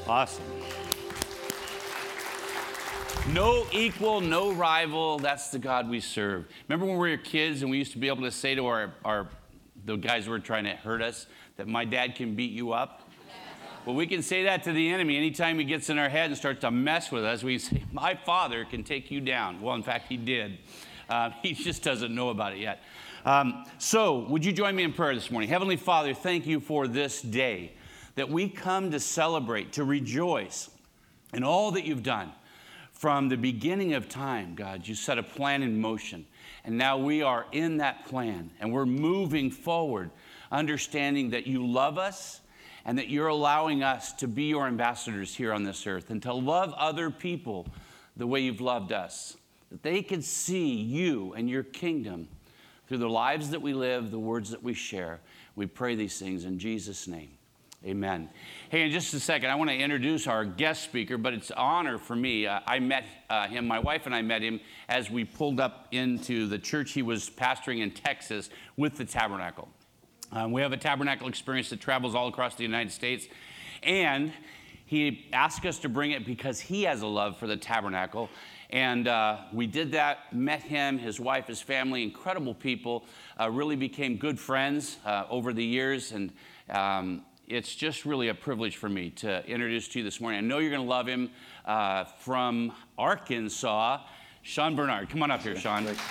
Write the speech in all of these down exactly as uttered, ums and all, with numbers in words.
Awesome. No equal, no rival. That's the God we serve. Remember when we were kids and we used to be able to say to our, our the guys who were trying to hurt us that my dad can beat you up? Well, we can say that to the enemy anytime he gets in our head and starts to mess with us. We say, my father can take you down. Well, in fact, he did. Uh, he just doesn't know about it yet. Um, so, would you join me in prayer this morning? Heavenly Father, thank you for this day that we come to celebrate, to rejoice in all that you've done. From the beginning of time, God, you set a plan in motion. And now we are in that plan. And we're moving forward, understanding that you love us and that you're allowing us to be your ambassadors here on this earth and to love other people the way you've loved us. That they can see you and your kingdom through the lives that we live, the words that we share. We pray these things in Jesus' name. Amen. Hey, in just a second, I want to introduce our guest speaker, but it's an honor for me. Uh, I met uh, him, my wife and I met him as we pulled up into the church he was pastoring in Texas with the Tabernacle. Um, we have a Tabernacle experience that travels all across the United States, and he asked us to bring it because he has a love for the Tabernacle. And uh, we did that, met him, his wife, his family, incredible people, uh, really became good friends uh, over the years, and um, it's just really a privilege for me to introduce to you this morning. I know you're going to love him uh, from Arkansas, Sean Bernard. Come on up here, Sean. Bless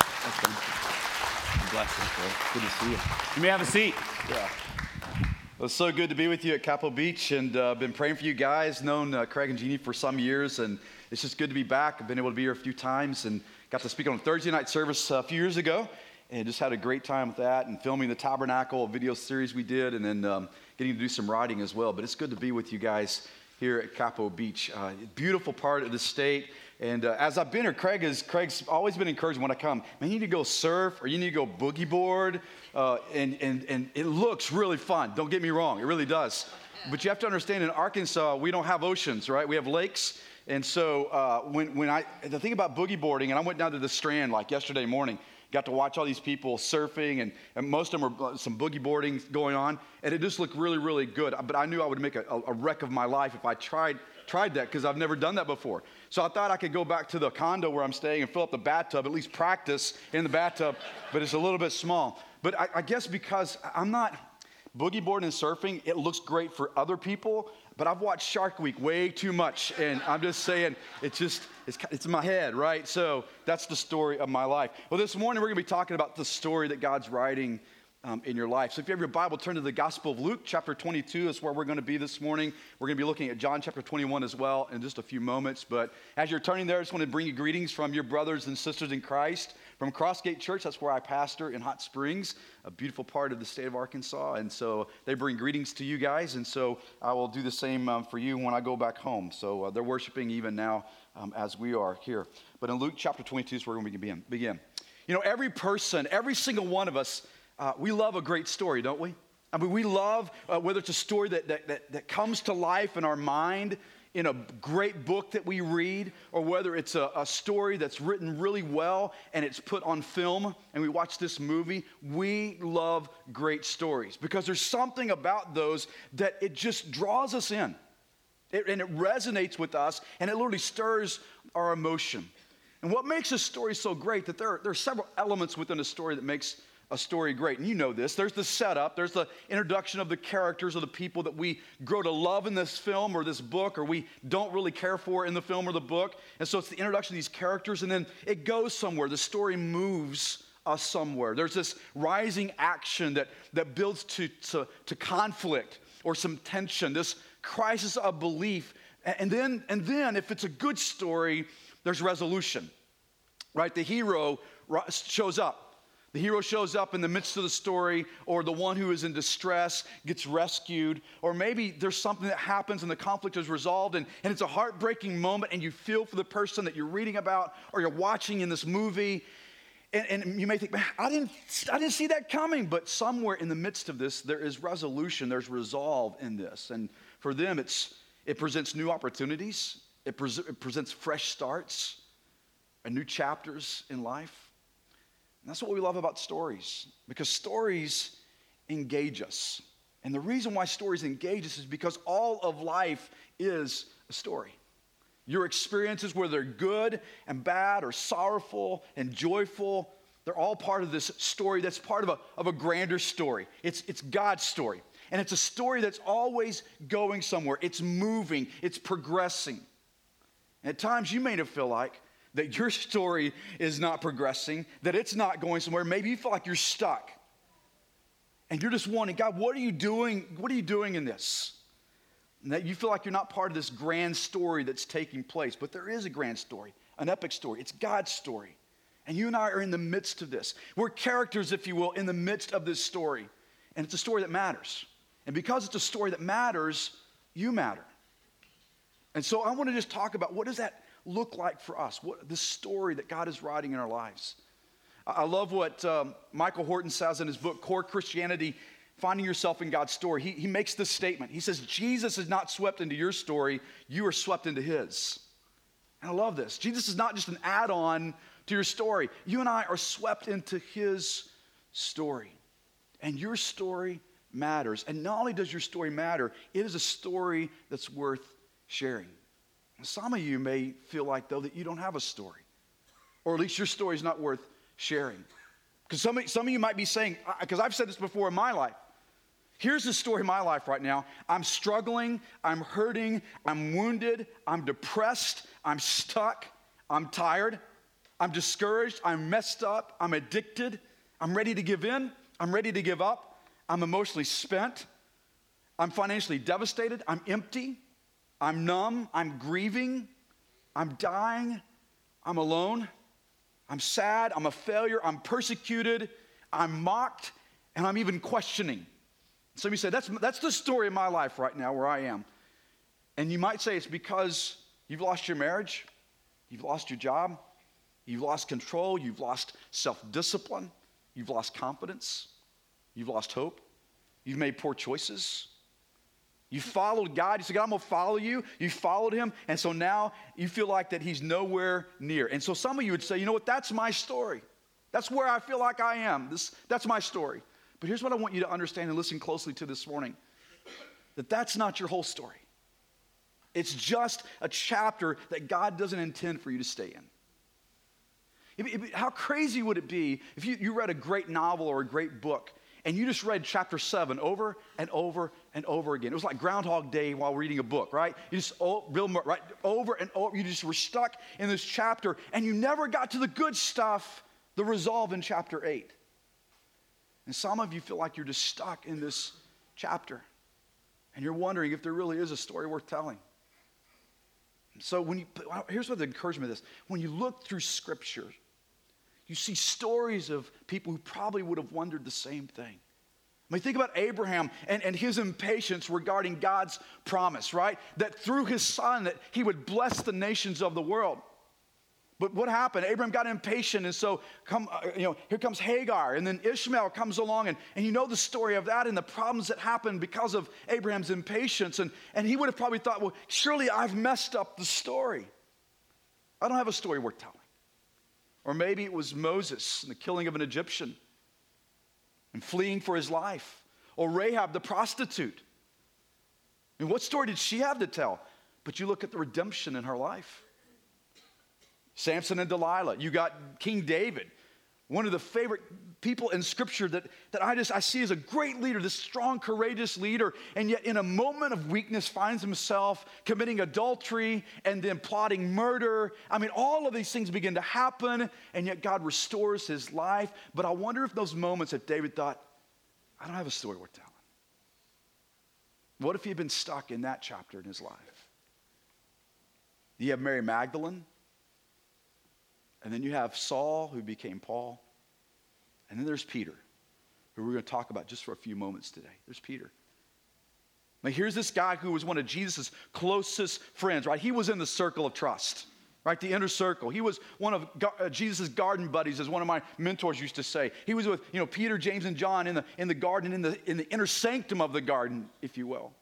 you. Good to see you. You may have a seat. Yeah. Well, it's so good to be with you at Capitol Beach, and I've uh, been praying for you guys, known uh, Craig and Jeannie for some years, and it's just good to be back. I've been able to be here a few times and got to speak on a Thursday night service a few years ago, and just had a great time with that and filming the Tabernacle, a video series we did, and then um, getting to do some writing as well. But it's good to be with you guys here at Capitol Beach. Uh, beautiful part of the state. And uh, as I've been here, Craig is, Craig's always been encouraging when I come, man, you need to go surf or you need to go boogie board. Uh, and, and, and it looks really fun. Don't get me wrong. It really does. But you have to understand in Arkansas, we don't have oceans, right? We have lakes. And so uh, when, when I, the thing about boogie boarding, and I went down to the Strand like yesterday morning, got to watch all these people surfing, and, and most of them were some boogie boarding going on, and it just looked really, really good. But I knew I would make a, a wreck of my life if I tried tried that because I've never done that before. So I thought I could go back to the condo where I'm staying and fill up the bathtub, at least practice in the bathtub, but it's a little bit small. But I, I guess because I'm not boogie boarding and surfing, it looks great for other people, but I've watched Shark Week way too much, and I'm just saying, it's just, it's, it's in my head, right? So that's the story of my life. Well, this morning we're going to be talking about the story that God's writing um, in your life. So if you have your Bible, turn to the Gospel of Luke, chapter twenty-two. That's where we're going to be this morning. We're going to be looking at John chapter twenty-one as well in just a few moments. But as you're turning there, I just want to bring you greetings from your brothers and sisters in Christ from Crossgate Church. That's where I pastor in Hot Springs, a beautiful part of the state of Arkansas. And so they bring greetings to you guys. And so I will do the same um, for you when I go back home. So uh, they're worshiping even now um, as we are here. But in Luke chapter twenty-two is where we're going to begin. begin. You know, every person, every single one of us, uh, we love a great story, don't we? I mean, we love, uh, whether it's a story that, that, that, that comes to life in our mind, in a great book that we read, or whether it's a, a story that's written really well and it's put on film and we watch this movie. We love great stories because there's something about those that it just draws us in. It, and it resonates with us, and it literally stirs our emotion. And what makes a story so great, that there are, there are several elements within a story that makes a story great. And you know this. There's the setup. There's the introduction of the characters of the people that we grow to love in this film or this book, or we don't really care for in the film or the book. And so it's the introduction of these characters, and then it goes somewhere. The story moves us somewhere. There's this rising action that, that builds to, to, to conflict or some tension, this crisis of belief. And then, and then if it's a good story, there's resolution, right? The hero shows up. The hero shows up in the midst of the story, or the one who is in distress gets rescued, or maybe there's something that happens and the conflict is resolved, and, and it's a heartbreaking moment, and you feel for the person that you're reading about or you're watching in this movie, and, and you may think, man, I didn't, I didn't see that coming, but somewhere in the midst of this, there is resolution, there's resolve in this, and for them, it's it presents new opportunities, it, pre- it presents fresh starts, and new chapters in life. And that's what we love about stories, because stories engage us. And the reason why stories engage us is because all of life is a story. Your experiences, whether they're good and bad or sorrowful and joyful, they're all part of this story that's part of a, of a grander story. It's, it's God's story. And it's a story that's always going somewhere. It's moving. It's progressing. And at times you may not feel like that your story is not progressing, that it's not going somewhere. Maybe you feel like you're stuck. And you're just wondering, God, what are you doing? What are you doing in this? And that you feel like you're not part of this grand story that's taking place. But there is a grand story, an epic story. It's God's story. And you and I are in the midst of this. We're characters, if you will, in the midst of this story. And it's a story that matters. And because it's a story that matters, you matter. And so I want to just talk about, what does that look like for us? What the story that God is writing in our lives. I love what um, Michael Horton says in his book, Core Christianity, Finding Yourself in God's Story. He, he makes this statement. He says, Jesus is not swept into your story, you are swept into his. And I love this. Jesus is not just an add-on to your story. You and I are swept into his story. And your story matters. And not only does your story matter, it is a story that's worth sharing. Some of you may feel like, though, that you don't have a story. Or at least your story is not worth sharing. Because some, some of you might be saying, because I've said this before in my life, here's the story of my life right now. I'm struggling, I'm hurting, I'm wounded, I'm depressed, I'm stuck, I'm tired, I'm discouraged, I'm messed up, I'm addicted, I'm ready to give in, I'm ready to give up, I'm emotionally spent, I'm financially devastated, I'm empty, I'm numb, I'm grieving, I'm dying, I'm alone, I'm sad, I'm a failure, I'm persecuted, I'm mocked, and I'm even questioning. Some of you say, that's, that's the story of my life right now, where I am. And you might say it's because you've lost your marriage, you've lost your job, you've lost control, you've lost self-discipline, you've lost confidence, you've lost hope, you've made poor choices. You followed God. You said, God, I'm going to follow you. You followed him. And so now you feel like that he's nowhere near. And so some of you would say, you know what? That's my story. That's where I feel like I am. This, that's my story. But here's what I want you to understand and listen closely to this morning. That that's not your whole story. It's just a chapter that God doesn't intend for you to stay in. It, it, how crazy would it be if you, you read a great novel or a great book and you just read chapter seven over and over and over again? It was like Groundhog Day while reading a book, right? You just, oh, Bill Murray, right? Over and over. You just were stuck in this chapter and you never got to the good stuff, the resolve in chapter eight. And some of you feel like you're just stuck in this chapter and you're wondering if there really is a story worth telling. So when you, here's what the encouragement is. When you look through Scripture, you see stories of people who probably would have wondered the same thing. I mean, think about Abraham and, and his impatience regarding God's promise, right? That through his son that he would bless the nations of the world. But what happened? Abraham got impatient, and so come, uh, you know, here comes Hagar, and then Ishmael comes along, and, and you know the story of that and the problems that happened because of Abraham's impatience. And, and he would have probably thought, well, surely I've messed up the story. I don't have a story worth telling. Or maybe it was Moses and the killing of an Egyptian and fleeing for his life. Or Rahab the prostitute. I mean, what story did she have to tell? But you look at the redemption in her life. Samson and Delilah. You got King David, one of the favorite people in Scripture that, that I just I see as a great leader, this strong, courageous leader, and yet in a moment of weakness finds himself committing adultery and then plotting murder. I mean, all of these things begin to happen, and yet God restores his life. But I wonder if those moments that David thought, I don't have a story worth telling. What if he had been stuck in that chapter in his life? You have Mary Magdalene. And then you have Saul, who became Paul. And then there's Peter, who we're going to talk about just for a few moments today. There's Peter. Now, here's this guy who was one of Jesus' closest friends, right? He was in the circle of trust, right? The inner circle. He was one of uh, Jesus' garden buddies, as one of my mentors used to say. He was with, you know, Peter, James, and John in the, in the garden, in the, in the inner sanctum of the garden, if you will.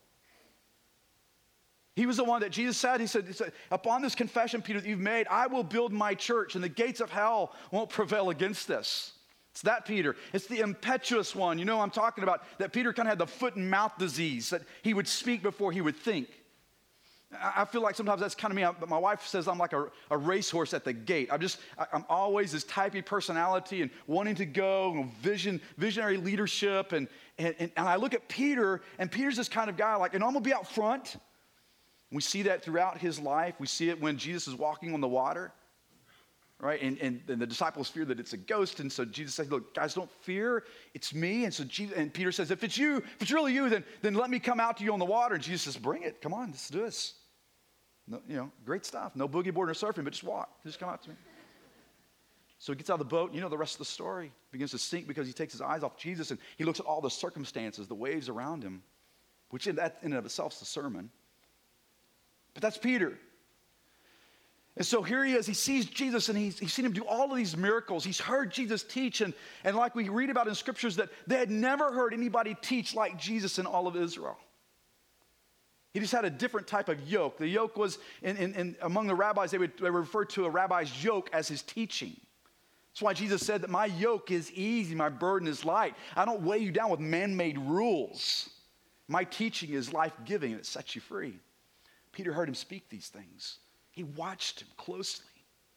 He was the one that Jesus said, he said, he said, upon this confession, Peter, that you've made, I will build my church, and the gates of hell won't prevail against this. It's that Peter. It's the impetuous one. You know I'm talking about, that Peter kind of had the foot and mouth disease, that he would speak before he would think. I feel like sometimes that's kind of me. But my wife says I'm like a, a racehorse at the gate. I'm just, I, I'm always this typey personality and wanting to go, you know, vision, visionary leadership. And, and, and I look at Peter, and Peter's this kind of guy, like, and I'm going to be out front. We see that throughout his life. We see it when Jesus is walking on the water. Right? And, and, and the disciples fear that it's a ghost. And so Jesus says, look, guys, don't fear. It's me. And so Jesus, and Peter says, if it's you, if it's really you, then, then let me come out to you on the water. And Jesus says, bring it. Come on, let's do this. No, you know, great stuff. No boogie board or surfing, but just walk. Just come out to me. So he gets out of the boat. You know the rest of the story. Begins to sink because he takes his eyes off Jesus. And he looks at all the circumstances, the waves around him, which in, that, in and of itself is a sermon. But that's Peter. And so here he is, he sees Jesus, and he's, he's seen him do all of these miracles. He's heard Jesus teach, and, and like we read about in scriptures, that they had never heard anybody teach like Jesus in all of Israel. He just had a different type of yoke. The yoke was, in, in, in, among the rabbis, they would, they would refer to a rabbi's yoke as his teaching. That's why Jesus said that my yoke is easy, my burden is light. I don't weigh you down with man-made rules. My teaching is life-giving, and it sets you free. Peter heard him speak these things. He watched him closely.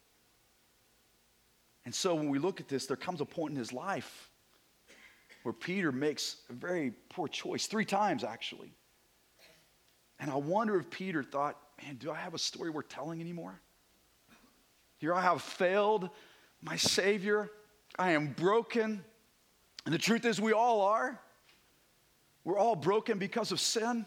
And so when we look at this, there comes a point in his life where Peter makes a very poor choice, three times actually. And I wonder if Peter thought, man, do I have a story worth telling anymore? Here I have failed my Savior. I am broken. And the truth is we all are. We're all broken because of sin.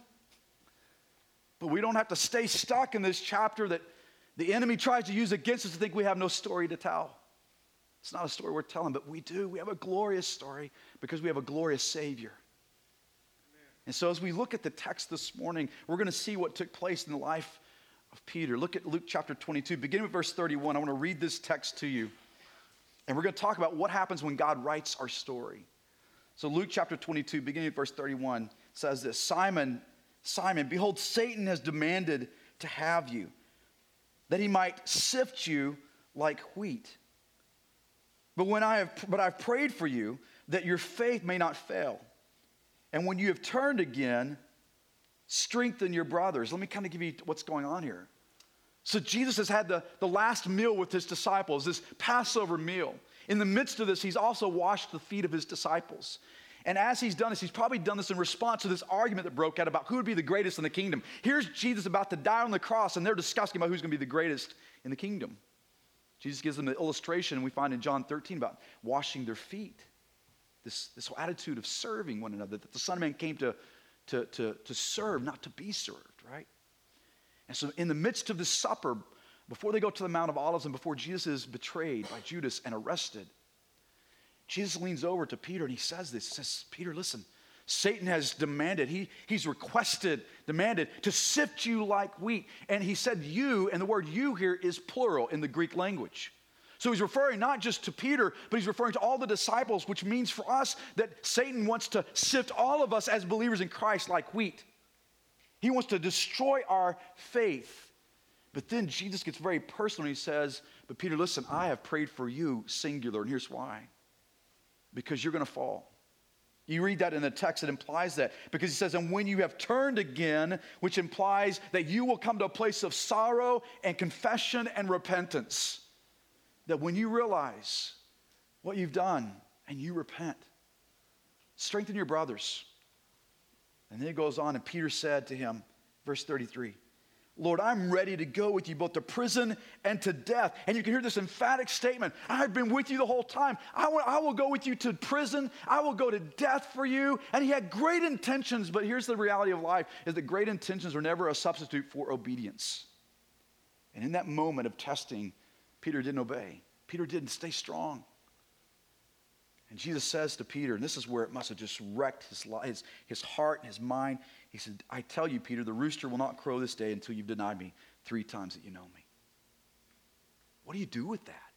But we don't have to stay stuck in this chapter that the enemy tries to use against us to think we have no story to tell. It's not a story worth telling, but we do. We have a glorious story because we have a glorious Savior. Amen. And so as we look at the text this morning, we're going to see what took place in the life of Peter. Look at Luke chapter twenty-two, beginning with verse thirty-one. I want to read this text to you. And we're going to talk about what happens when God writes our story. So Luke chapter twenty-two, beginning with verse thirty-one, says this: Simon, Simon, behold, Satan has demanded to have you, that he might sift you like wheat. But when I have, but I've prayed for you that your faith may not fail. And when you have turned again, strengthen your brothers. Let me kind of give you what's going on here. So Jesus has had the, the last meal with his disciples, this Passover meal. In the midst of this, he's also washed the feet of his disciples. And as he's done this, he's probably done this in response to this argument that broke out about who would be the greatest in the kingdom. Here's Jesus about to die on the cross, and they're discussing about who's going to be the greatest in the kingdom. Jesus gives them an illustration we find in John thirteen about washing their feet. This, this whole attitude of serving one another, that the Son of Man came to, to, to, to serve, not to be served, right? And so in the midst of this supper, before they go to the Mount of Olives and before Jesus is betrayed by Judas and arrested, Jesus leans over to Peter and he says this. He says, Peter, listen, Satan has demanded, he, he's requested, demanded to sift you like wheat. And he said you, and the word you here is plural in the Greek language. So he's referring not just to Peter, but he's referring to all the disciples, which means for us that Satan wants to sift all of us as believers in Christ like wheat. He wants to destroy our faith. But then Jesus gets very personal. He says, but Peter, listen, I have prayed for you, singular, and here's why. Because you're going to fall. You read that in the text, it implies that. Because he says, and when you have turned again, which implies that you will come to a place of sorrow and confession and repentance. That when you realize what you've done and you repent, strengthen your brothers. And then it goes on, and Peter said to him, verse thirty-three, Lord, I'm ready to go with you both to prison and to death. And you can hear this emphatic statement. I've been with you the whole time. I will, I will go with you to prison. I will go to death for you. And he had great intentions, but here's the reality of life, is that great intentions are never a substitute for obedience. And in that moment of testing, Peter didn't obey. Peter didn't stay strong. And Jesus says to Peter, and this is where it must have just wrecked his, his, his heart and his mind. He said, I tell you, Peter, the rooster will not crow this day until you've denied me three times that you know me. What do you do with that?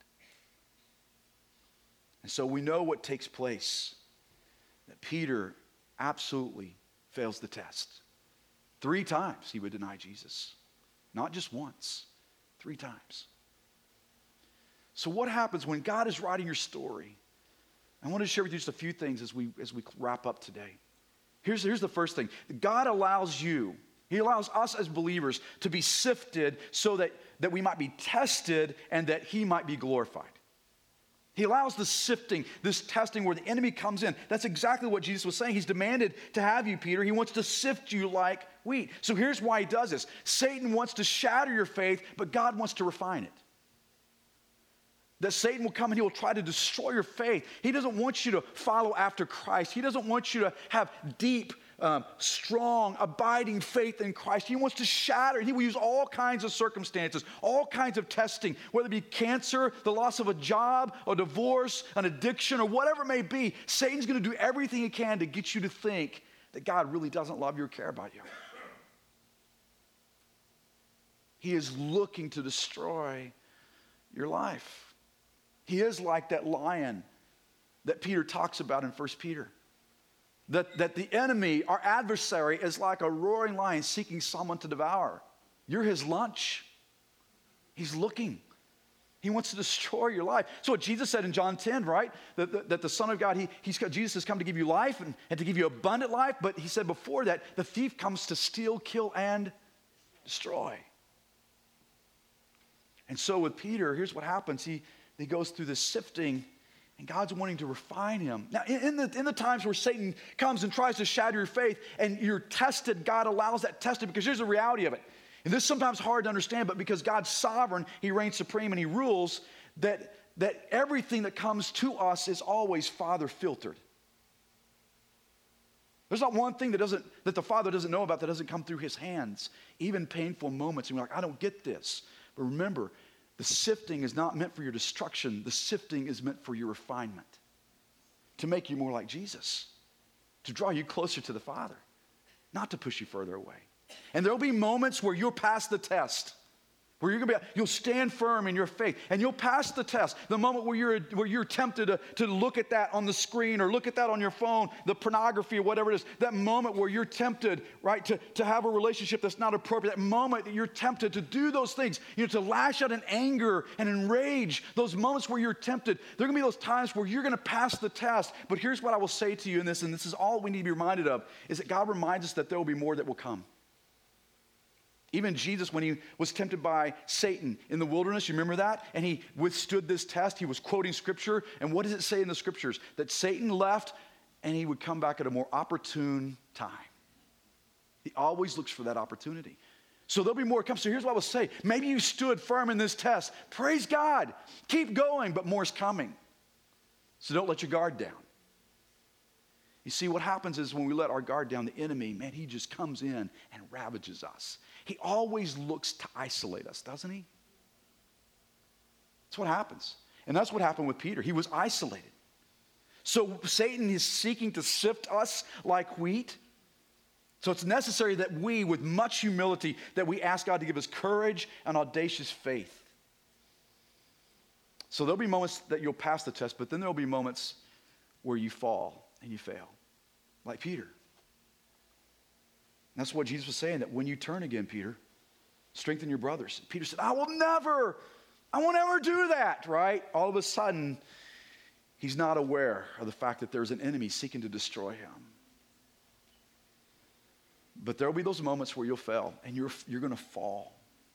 And so we know what takes place. That Peter absolutely fails the test. Three times he would deny Jesus. Not just once, three times. So what happens when God is writing your story? I want to share with you just a few things as we, as we wrap up today. Here's, here's the first thing. God allows you, he allows us as believers to be sifted so that, that we might be tested and that he might be glorified. He allows the sifting, this testing where the enemy comes in. That's exactly what Jesus was saying. He's demanded to have you, Peter. He wants to sift you like wheat. So here's why he does this. Satan wants to shatter your faith, but God wants to refine it. That Satan will come and he will try to destroy your faith. He doesn't want you to follow after Christ. He doesn't want you to have deep, um, strong, abiding faith in Christ. He wants to shatter. He will use all kinds of circumstances, all kinds of testing, whether it be cancer, the loss of a job, a divorce, an addiction, or whatever it may be. Satan's going to do everything he can to get you to think that God really doesn't love you or care about you. He is looking to destroy your life. He is like that lion that Peter talks about in First Peter. That, that the enemy, our adversary, is like a roaring lion seeking someone to devour. You're his lunch. He's looking. He wants to destroy your life. So what Jesus said in John ten, right? That, that, that the Son of God, he, he's, Jesus has come to give you life and, and to give you abundant life. But he said before that, the thief comes to steal, kill, and destroy. And so with Peter, here's what happens. He, he goes through this sifting, and God's wanting to refine him. Now, in, in, the, in the times where Satan comes and tries to shatter your faith and you're tested, God allows that testing because here's the reality of it. And this is sometimes hard to understand, but because God's sovereign, he reigns supreme and he rules, that, that everything that comes to us is always Father filtered. There's not one thing that doesn't that the Father doesn't know about that doesn't come through his hands. Even painful moments, and you're like, I don't get this. But remember, the sifting is not meant for your destruction. The sifting is meant for your refinement. To make you more like Jesus. To draw you closer to the Father. Not to push you further away. And there'll be moments where you'll pass the test. Where you're gonna be, you'll stand firm in your faith. And you'll pass the test. The moment where you're, where you're tempted to, to look at that on the screen or look at that on your phone, the pornography or whatever it is. That moment where you're tempted, right, to, to have a relationship that's not appropriate. That moment that you're tempted to do those things. You know, to lash out in anger and in rage. Those moments where you're tempted. There are gonna be those times where you're gonna pass the test. But here's what I will say to you in this, and this is all we need to be reminded of, is that God reminds us that there will be more that will come. Even Jesus, when he was tempted by Satan in the wilderness, you remember that? And he withstood this test. He was quoting scripture. And what does it say in the scriptures? That Satan left and he would come back at a more opportune time. He always looks for that opportunity. So there'll be more to come. So here's what I will say. Maybe you stood firm in this test. Praise God. Keep going, but more is coming. So don't let your guard down. You see, what happens is when we let our guard down, the enemy, man, he just comes in and ravages us. He always looks to isolate us, doesn't he? That's what happens. And that's what happened with Peter. He was isolated. So Satan is seeking to sift us like wheat. So it's necessary that we, with much humility, that we ask God to give us courage and audacious faith. So there'll be moments that you'll pass the test, but then there'll be moments where you fall and you fail, like Peter. And that's what Jesus was saying, that when you turn again, Peter, strengthen your brothers. Peter said, I will never, I will never do that, right? All of a sudden, he's not aware of the fact that there's an enemy seeking to destroy him. But there will be those moments where you'll fail and you're, you're going to fall.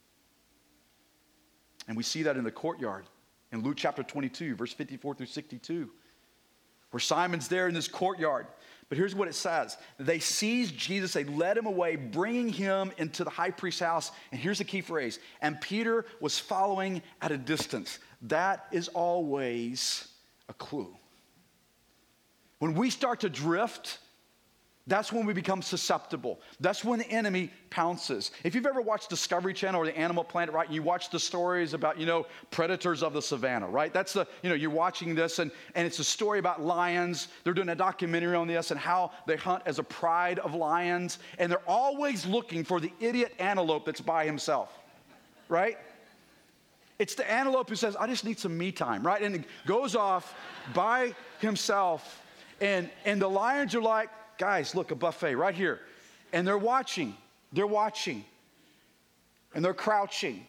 And we see that in the courtyard in Luke chapter twenty-two, verse fifty-four through sixty-two, where Simon's there in this courtyard. But here's what it says. They seized Jesus, they led him away, bringing him into the high priest's house. And here's the key phrase. And Peter was following at a distance. That is always a clue. When we start to drift, that's when we become susceptible. That's when the enemy pounces. If you've ever watched Discovery Channel or the Animal Planet, right, you watch the stories about, you know, predators of the savannah, right? That's the, you know, you're watching this and, and it's a story about lions. They're doing a documentary on this and how they hunt as a pride of lions. And they're always looking for the idiot antelope that's by himself, right? It's the antelope who says, I just need some me time, right? And it goes off by himself. And, and the lions are like, guys, look, a buffet right here. And they're watching. They're watching. And they're crouching.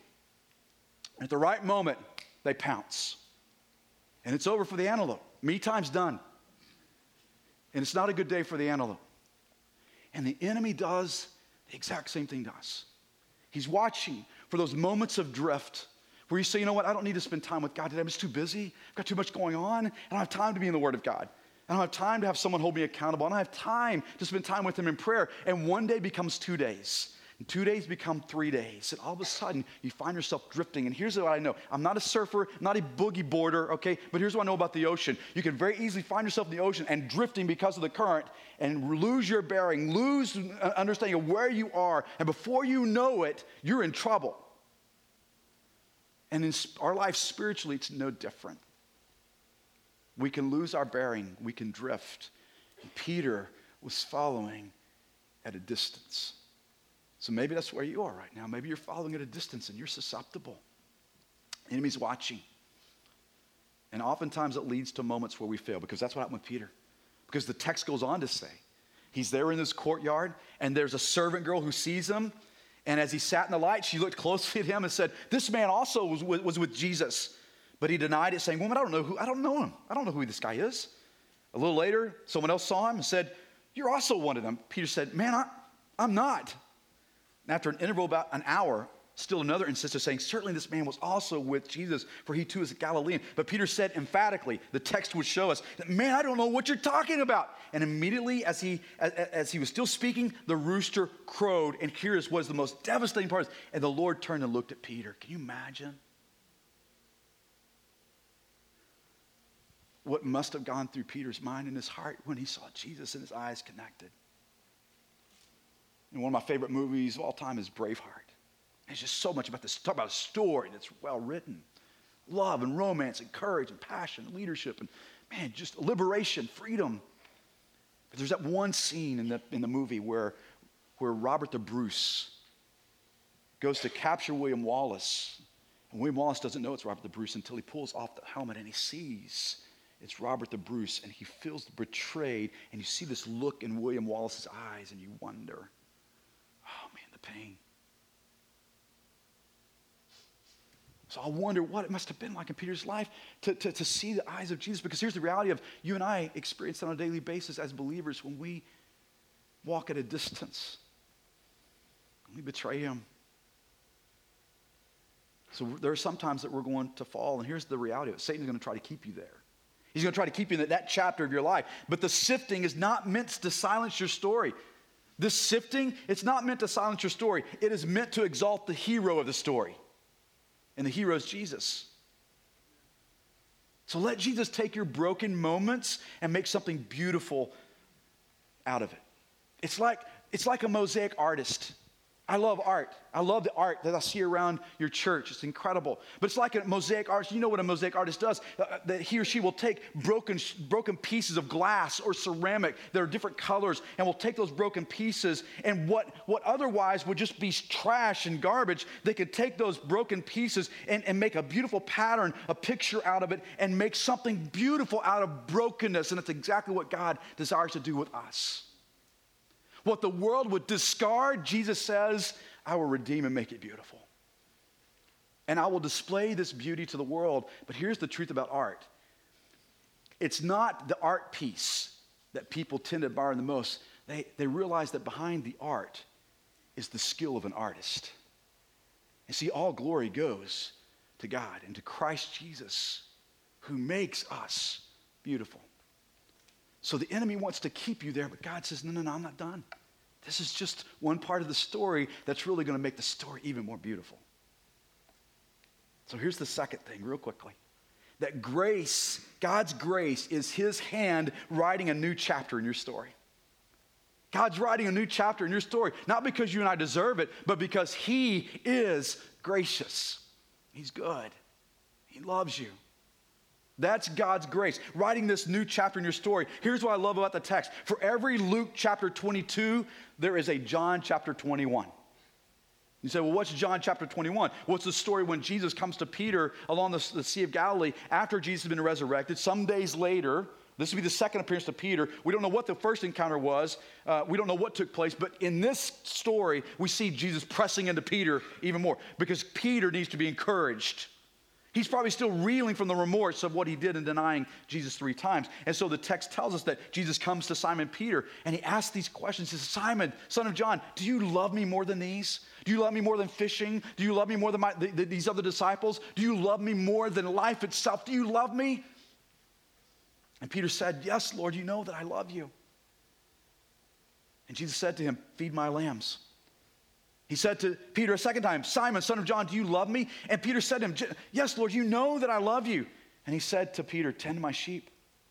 At the right moment, they pounce. And it's over for the antelope. Me time's done. And it's not a good day for the antelope. And the enemy does the exact same thing to us. He's watching for those moments of drift where you say, you know what, I don't need to spend time with God today. I'm just too busy. I've got too much going on. I don't have time to be in the Word of God. I don't have time to have someone hold me accountable. I don't have time to spend time with Him in prayer. And one day becomes two days. And two days become three days. And all of a sudden, you find yourself drifting. And here's what I know. I'm not a surfer, not a boogie boarder, okay? But here's what I know about the ocean. You can very easily find yourself in the ocean and drifting because of the current and lose your bearing, lose understanding of where you are. And before you know it, you're in trouble. And in our life spiritually, it's no different. We can lose our bearing. We can drift. And Peter was following at a distance. So maybe that's where you are right now. Maybe you're following at a distance and you're susceptible. The enemy's watching. And oftentimes it leads to moments where we fail, because that's what happened with Peter. Because the text goes on to say, he's there in this courtyard and there's a servant girl who sees him. And as he sat in the light, she looked closely at him and said, this man also was with, was with Jesus. But he denied it, saying, woman, I don't know who, I don't know him. I don't know who this guy is. A little later, someone else saw him and said, you're also one of them. Peter said, man, I, I'm not. And after an interval of about an hour, still another insisted, saying, certainly this man was also with Jesus, for he too is a Galilean. But Peter said emphatically, the text would show us, that, man, I don't know what you're talking about. And immediately as he as, as he was still speaking, the rooster crowed. And here was the most devastating part. And the Lord turned and looked at Peter. Can you imagine what must have gone through Peter's mind and his heart when he saw Jesus and his eyes connected? And one of my favorite movies of all time is Braveheart. There's just so much about this. Talk about a story that's well written. Love and romance and courage and passion and leadership and, man, just liberation, freedom. But there's that one scene in the, in the movie where, where Robert the Bruce goes to capture William Wallace. And William Wallace doesn't know it's Robert the Bruce until he pulls off the helmet and he sees it's Robert the Bruce, and he feels betrayed, and you see this look in William Wallace's eyes, and you wonder, oh man, the pain. So I wonder what it must have been like in Peter's life to, to, to see the eyes of Jesus, because here's the reality of you and I experience it on a daily basis as believers when we walk at a distance. We betray Him. So there are some times that we're going to fall, and here's the reality of it. Satan's going to try to keep you there. He's going to try to keep you in that, that chapter of your life. But the sifting is not meant to silence your story. This sifting, it's not meant to silence your story. It is meant to exalt the hero of the story. And the hero is Jesus. So let Jesus take your broken moments and make something beautiful out of it. It's like, it's like a mosaic artist. I love art. I love the art that I see around your church. It's incredible. But it's like a mosaic artist. You know what a mosaic artist does? Uh, that he or she will take broken, broken pieces of glass or ceramic that are different colors, and will take those broken pieces, and what, what otherwise would just be trash and garbage, they could take those broken pieces and, and make a beautiful pattern, a picture out of it, and make something beautiful out of brokenness. And it's exactly what God desires to do with us. What the world would discard, Jesus says, I will redeem and make it beautiful. And I will display this beauty to the world. But here's the truth about art. It's not the art piece that people tend to admire the most. They, they realize that behind the art is the skill of an artist. And see, all glory goes to God and to Christ Jesus, who makes us beautiful. So the enemy wants to keep you there, but God says, no, no, no, I'm not done. This is just one part of the story that's really going to make the story even more beautiful. So here's the second thing, real quickly. That grace, God's grace, is His hand writing a new chapter in your story. God's writing a new chapter in your story, not because you and I deserve it, but because He is gracious. He's good. He loves you. That's God's grace, writing this new chapter in your story. Here's what I love about the text. For every Luke chapter twenty-two, there is a John chapter twenty-one. You say, well, what's John chapter twenty-one? Well, it's the story when Jesus comes to Peter along the, the Sea of Galilee after Jesus has been resurrected. Some days later, this will be the second appearance to Peter. We don't know what the first encounter was. Uh, we don't know what took place. But in this story, we see Jesus pressing into Peter even more because Peter needs to be encouraged. He's probably still reeling from the remorse of what he did in denying Jesus three times. And so the text tells us that Jesus comes to Simon Peter and he asks these questions. He says, Simon, son of John, do you love me more than these? Do you love me more than fishing? Do you love me more than my, the, the, these other disciples? Do you love me more than life itself? Do you love me? And Peter said, yes, Lord, you know that I love you. And Jesus said to him, feed my lambs. He said to Peter a second time, Simon, son of John, do you love me? And Peter said to him, yes, Lord, you know that I love you. And he said to Peter, tend my sheep.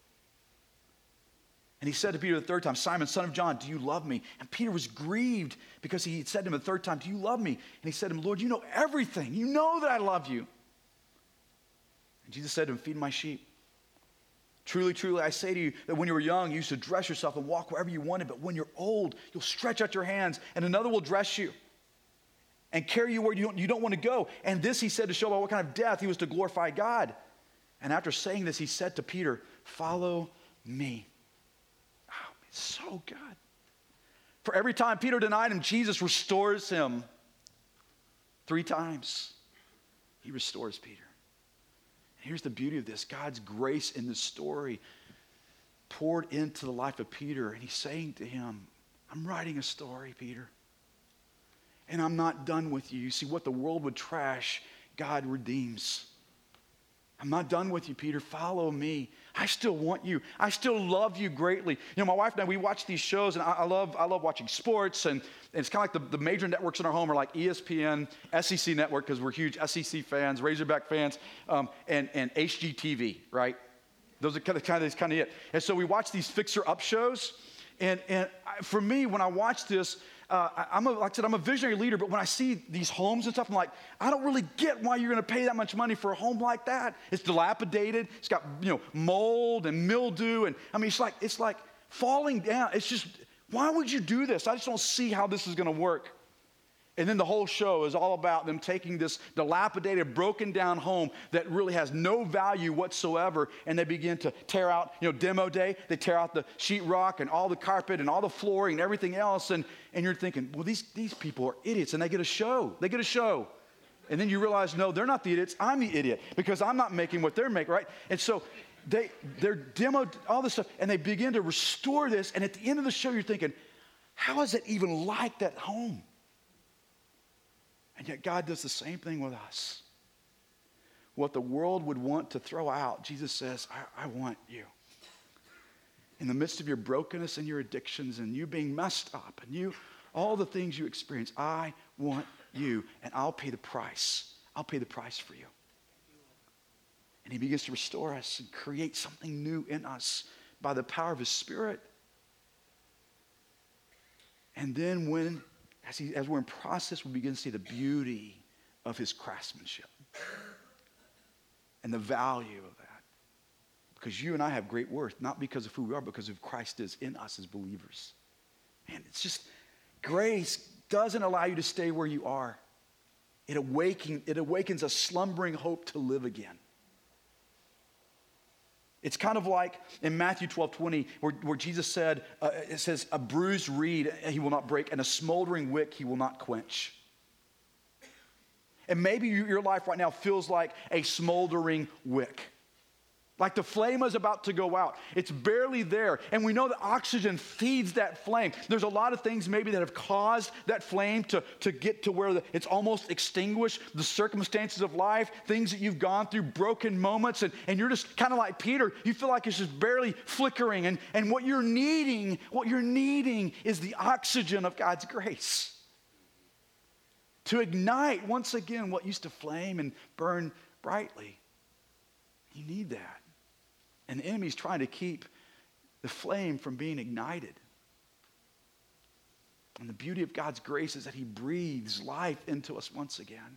And he said to Peter the third time, Simon, son of John, do you love me? And Peter was grieved because he said to him the third time, do you love me? And he said to him, Lord, you know everything. You know that I love you. And Jesus said to him, feed my sheep. Truly, truly, I say to you that when you were young, you used to dress yourself and walk wherever you wanted. But when you're old, you'll stretch out your hands and another will dress you and carry you where you don't, you don't want to go. And this he said to show by what kind of death he was to glorify God. And after saying this, he said to Peter, follow me. Oh, it's so good. For every time Peter denied him, Jesus restores him. Three times, he restores Peter. And here's the beauty of this. God's grace in this story poured into the life of Peter. And he's saying to him, I'm writing a story, Peter. And I'm not done with you. You see, what the world would trash, God redeems. I'm not done with you, Peter. Follow me. I still want you. I still love you greatly. You know, my wife and I, we watch these shows, and I, I love I love watching sports. And, and it's kind of like the, the major networks in our home are like E S P N, S E C Network, because we're huge S E C fans, Razorback fans, um, and, and H G T V, right? Those are kind of, kind of, kind of it. And so we watch these fixer-up shows. And, and I, for me, when I watch this, Uh, I, I'm a, like I said, I'm a visionary leader, but when I see these homes and stuff, I'm like, I don't really get why you're going to pay that much money for a home like that. It's dilapidated. It's got, you know, mold and mildew. And I mean, it's like, it's like falling down. It's just, why would you do this? I just don't see how this is going to work. And then the whole show is all about them taking this dilapidated, broken down home that really has no value whatsoever, and they begin to tear out, you know, demo day, they tear out the sheetrock and all the carpet and all the flooring and everything else, and, and you're thinking, well, these, these people are idiots, and they get a show. They get a show. And then you realize, no, they're not the idiots. I'm the idiot because I'm not making what they're making, right? And so they, they're demoed, all this stuff, and they begin to restore this, and at the end of the show, you're thinking, how is it even like that home? And yet God does the same thing with us. What the world would want to throw out, Jesus says, I, I want you. In the midst of your brokenness and your addictions and you being messed up and you, all the things you experience, I want you, and I'll pay the price. I'll pay the price for you. And he begins to restore us and create something new in us by the power of his Spirit. And then when As, he, as we're in process, we begin to see the beauty of his craftsmanship and the value of that. Because you and I have great worth, not because of who we are, but because of who Christ is in us as believers. Man, it's just, grace doesn't allow you to stay where you are. It, awaken, it awakens a slumbering hope to live again. It's kind of like in Matthew twelve twenty, where, where Jesus said, uh, it says, a bruised reed he will not break, and a smoldering wick he will not quench. And maybe you, your life right now feels like a smoldering wick. Like the flame is about to go out. It's barely there. And we know that oxygen feeds that flame. There's a lot of things maybe that have caused that flame to, to get to where the, it's almost extinguished. The circumstances of life, things that you've gone through, broken moments. And, and you're just kind of like Peter. You feel like it's just barely flickering. And, and what you're needing, what you're needing is the oxygen of God's grace. To ignite once again what used to flame and burn brightly. You need that. And the enemy's trying to keep the flame from being ignited. And the beauty of God's grace is that he breathes life into us once again.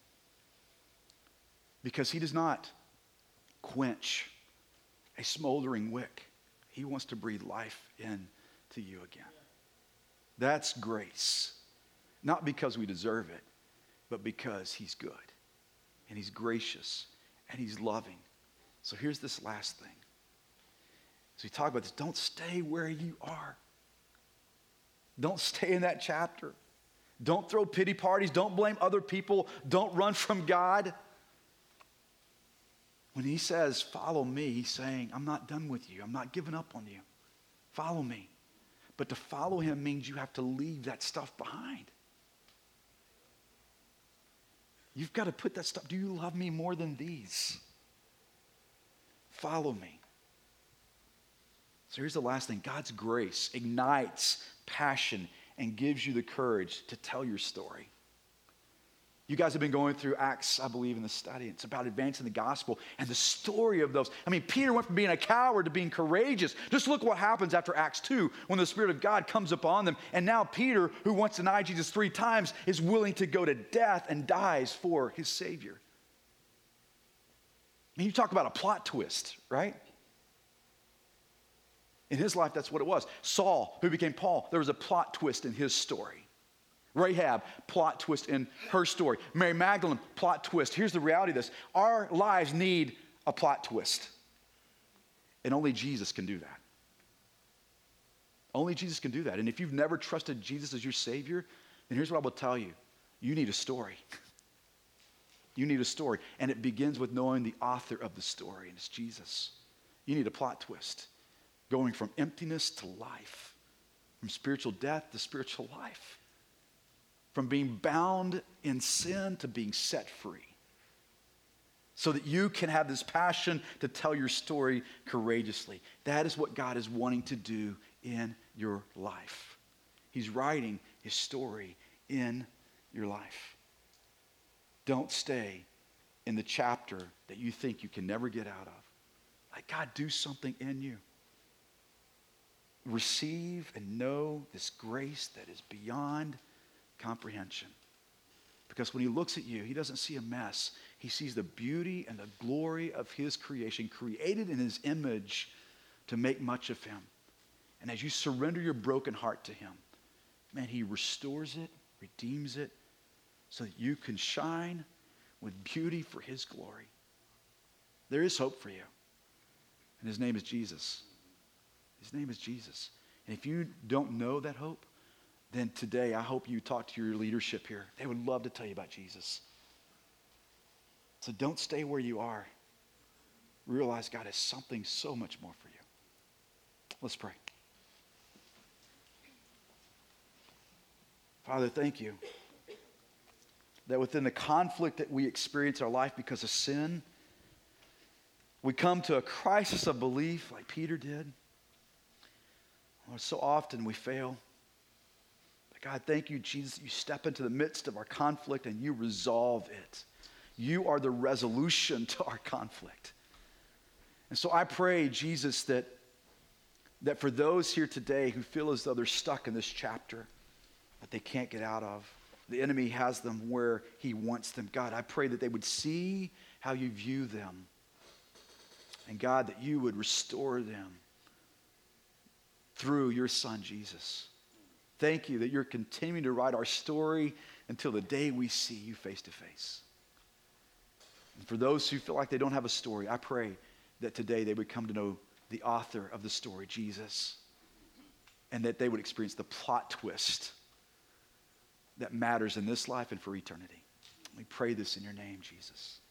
Because he does not quench a smoldering wick. He wants to breathe life into you again. That's grace. Not because we deserve it, but because he's good. And he's gracious. And he's loving. So here's this last thing. As we talk about this, don't stay where you are. Don't stay in that chapter. Don't throw pity parties. Don't blame other people. Don't run from God. When he says, follow me, he's saying, I'm not done with you. I'm not giving up on you. Follow me. But to follow him means you have to leave that stuff behind. You've got to put that stuff. Do you love me more than these? Follow me. So here's the last thing. God's grace ignites passion and gives you the courage to tell your story. You guys have been going through Acts, I believe, in the study. It's about advancing the gospel and the story of those. I mean, Peter went from being a coward to being courageous. Just look what happens after Acts two when the Spirit of God comes upon them. And now Peter, who once denied Jesus three times, is willing to go to death and dies for his Savior. I mean, you talk about a plot twist, right? In his life, that's what it was. Saul, who became Paul, there was a plot twist in his story. Rahab, plot twist in her story. Mary Magdalene, plot twist. Here's the reality of this. Our lives need a plot twist. And only Jesus can do that. Only Jesus can do that. And if you've never trusted Jesus as your Savior, then here's what I will tell you. You need a story. You need a story. And it begins with knowing the author of the story, and it's Jesus. You need a plot twist. Going from emptiness to life. From spiritual death to spiritual life. From being bound in sin to being set free. So that you can have this passion to tell your story courageously. That is what God is wanting to do in your life. He's writing his story in your life. Don't stay in the chapter that you think you can never get out of. Let God do something in you. Receive and know this grace that is beyond comprehension. Because when he looks at you, he doesn't see a mess. He sees the beauty and the glory of his creation, created in his image to make much of him. And as you surrender your broken heart to him, man, he restores it, redeems it, so that you can shine with beauty for his glory. There is hope for you. And his name is Jesus. His name is Jesus. And if you don't know that hope, then today I hope you talk to your leadership here. They would love to tell you about Jesus. So don't stay where you are. Realize God has something so much more for you. Let's pray. Father, thank you that within the conflict that we experience in our life because of sin, we come to a crisis of belief like Peter did. Lord, so often we fail. But God, thank you, Jesus, that you step into the midst of our conflict and you resolve it. You are the resolution to our conflict. And so I pray, Jesus, that, that for those here today who feel as though they're stuck in this chapter that they can't get out of, the enemy has them where he wants them. God, I pray that they would see how you view them. And God, that you would restore them through your son, Jesus. Thank you that you're continuing to write our story until the day we see you face to face. And for those who feel like they don't have a story, I pray that today they would come to know the author of the story, Jesus, and that they would experience the plot twist that matters in this life and for eternity. We pray this in your name, Jesus.